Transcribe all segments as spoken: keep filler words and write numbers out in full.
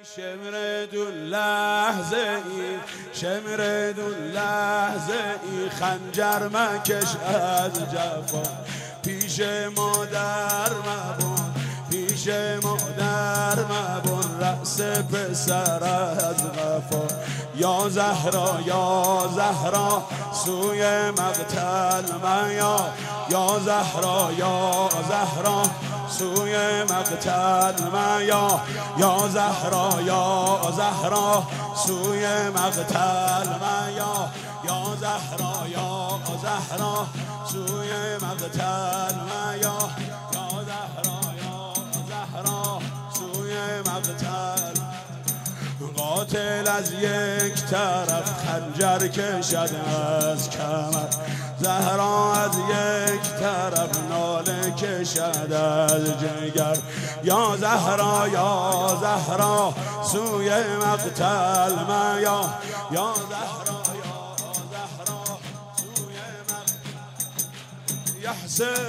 شمرد لحظه ای شمرد لحظه ای خنجر مکش از جفا پیش مادر مبون پیش مادر مبون رأس پسر از غفا یا زهرا یا زهرا سوی مقتل میا یا زهرا یا زهرا سوی مقتل میا یا زهرا یا زهرا سوی مقتل میا یا زهرا یا زهرا سوی مقتل میا یا زهرا یا زهرا سوی مقتل قاتل از یک طرف خنجر کشد از کمر زهرا از یک طرف ناله کشد از جگر یا زهرا یا زهرا سوی مقتل میا یا زهرا یا زهرا سوی مقتل یا حسین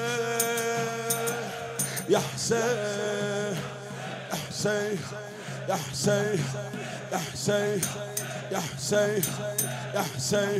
یا حسین یا حسین یا حسین یا حسین یا حسین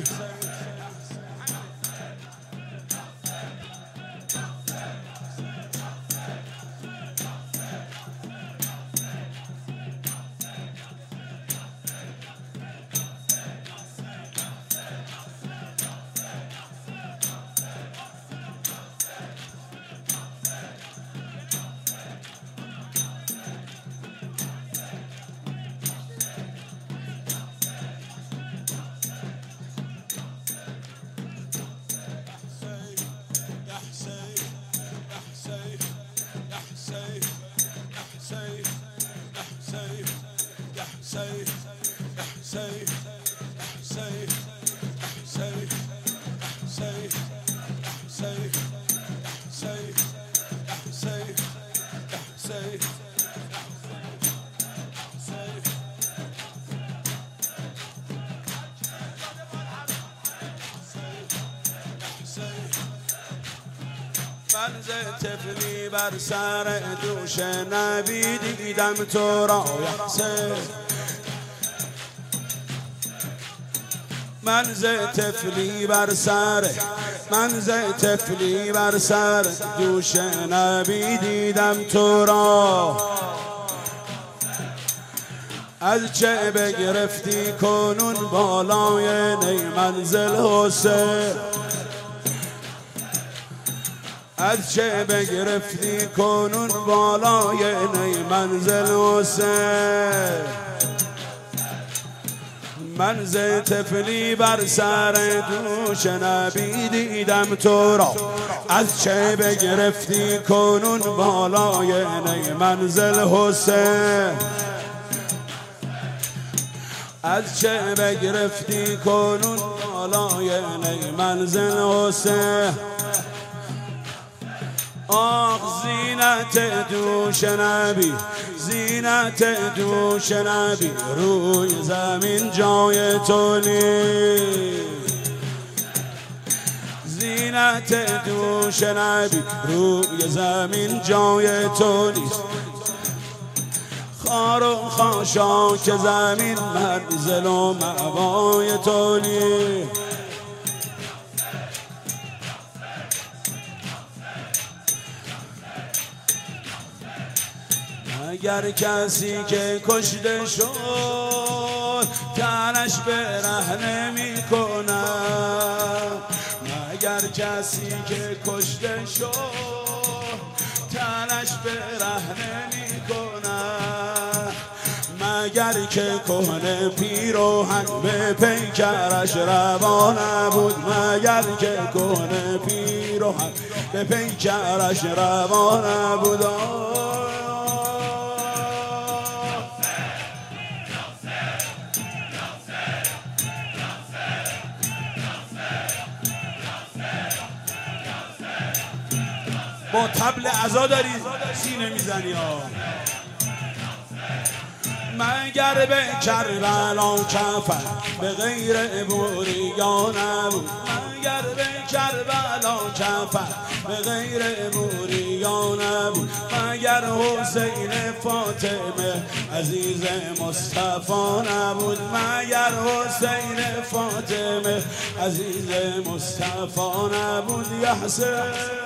من ز طفلی بر سر دوش نبی دیدم تو را یا حسین من ز طفلی بر سر من ز طفلی بر سر دوش نبی دیدم تو را از چه بگرفتی کنون بالای نی منزل حسین از چه بگرفتی کنون بالای نی منزل حسین من ز طفلی بر سر دوش نبی دیدم تو را از چه بگرفتی کنون بالای نی منزل حسین از چه بگرفتی کنون بالای نی منزل حسین آخ زینت دوش نبی زینت دوش نبی روی زمین جای تو نیست زینت دوش نبی روی زمین جای تو نیست خار و خاشاک زمین منزل و مأوای تو نیست اگر کسی که کشته شد تنش برهنه می کنم اگر کسی که کشته شد تنش برهنه می کنم مگر که کهنه پیراهن به پیکرش روا نبود مگر که کهنه پیراهن به پیکرش روا نبود با طبل عزا داری سینه میزنی ها مگر به کربلا کفن به غیر بوریا نبود مگر به کربلا کفن به غیر بوریا دنیا نبود مگر حسین فاطمه عزیز مصطفی نبود مگر حسین فاطمه عزیز مصطفی نبود یا حسین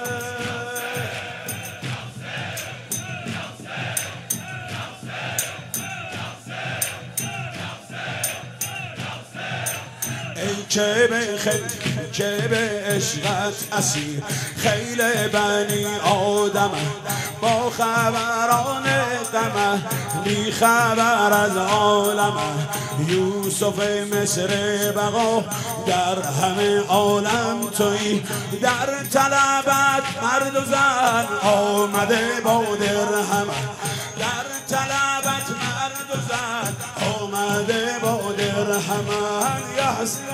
ای که به خیل که به عشقت اسیر خیل بنی آدم با خبران غم بی خبر از عالم یوسف مصر بقا در همه عالم تویی در طلبت مرد و زن آمده با درهم در طلبت مرد و زن آمده با درهم یا حسین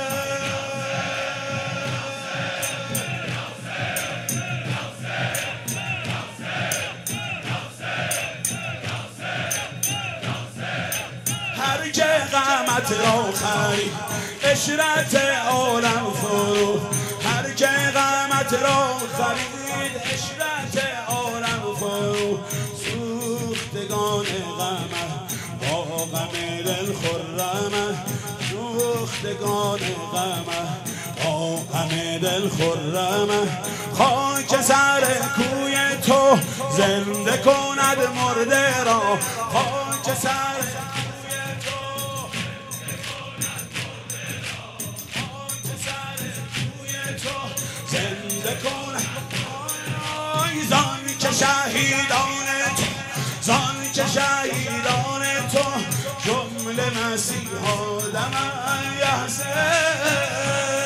هر که غمت را خرید عشرت عالم فرو هر که غمت را خرید عشرت عالم فرو سوختگان غم با غم دل خرم سوختگان غم با غم دل خرم خاک سر کوی تو زنده کند مرده را خاک سر زنده کن زان که شهیدان تو زان که شهیدان تو جمله مسیحا دم یا حسین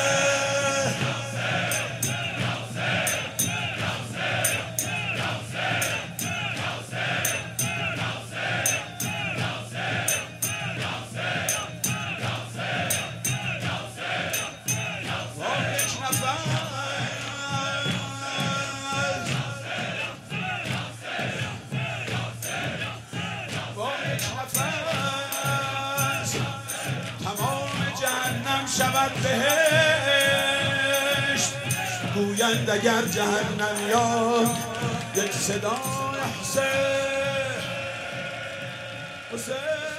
شود بهشت گویند اگر جهنم یاد یک صدا حسین حسین